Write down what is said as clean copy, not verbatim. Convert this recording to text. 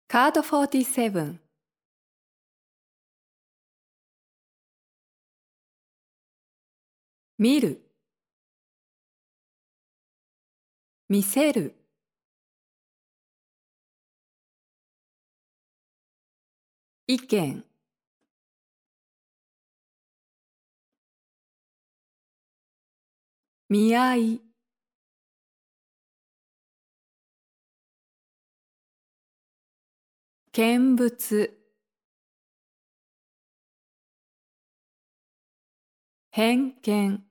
カード47。見る、見せる。意見、見合い。見物、偏見。